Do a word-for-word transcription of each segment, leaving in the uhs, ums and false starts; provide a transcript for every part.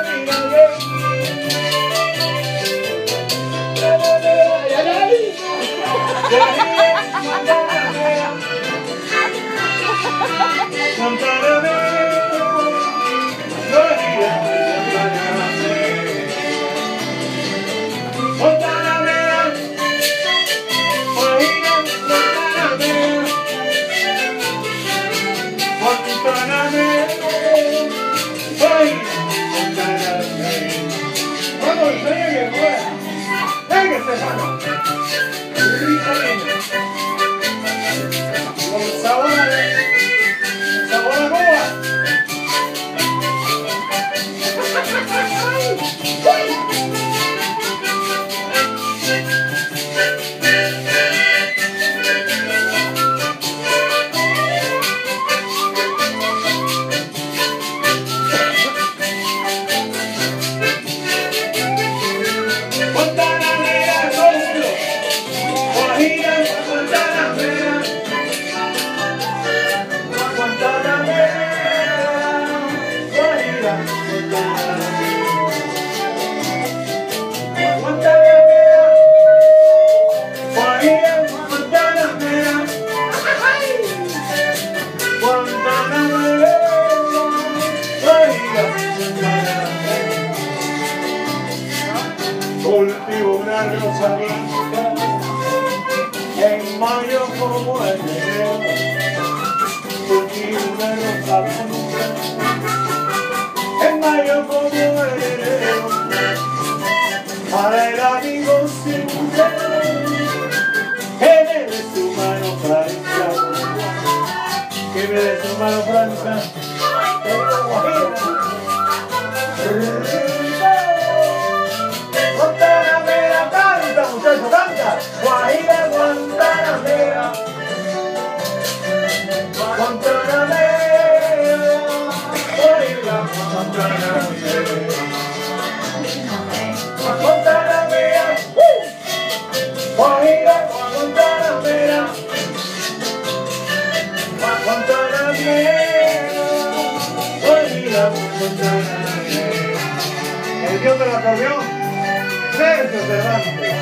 Cultivo una rosa blanca en mayo como en enero. Cultivo una rosa blanca en mayo como en enero. Para el amigo sincero que me dé su mano franca, que me dé su mano franca. Guantanamera, canta, muchacho, canta. Guajira, Guantanamera. Guantanamera, Guajira, Guantanamera. Guantanamera, Guajira, Guantanamera. Guantanamera, Guajira, Guantanamera. El dios del acordeón, Sergio Cervantes.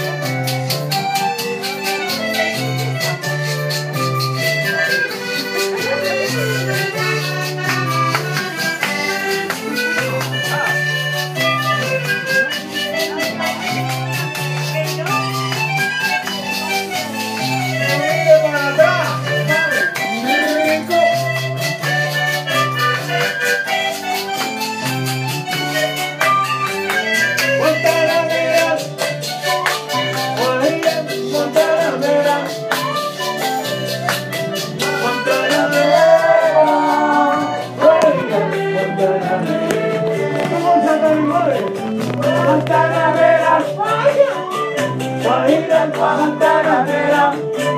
Guantanamera, Guajira, Guantanamera,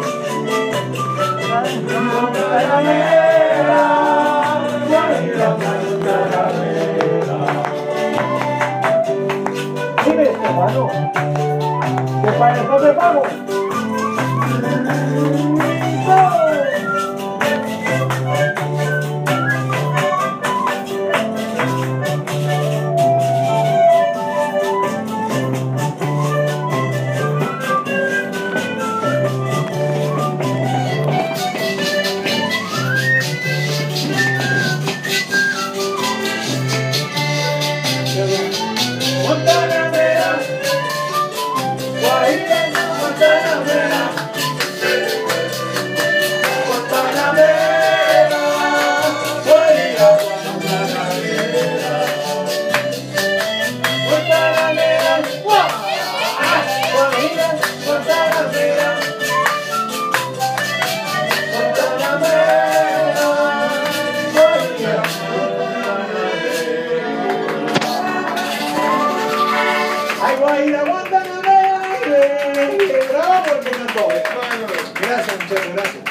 Guantanamera, Guajira, Guantanamera. Dime, hermano, ¿qué para eso te pago? Guantanamera, Guajira, Guantanamera, Guantanamera, Guajira, Guantanamera, Guantanamera, Guajira, Guantanamera, Guantanamera, Guajira. Ay, Guajira, Guantanamera, bravo porque cantó. Gracias, muchachos, gracias.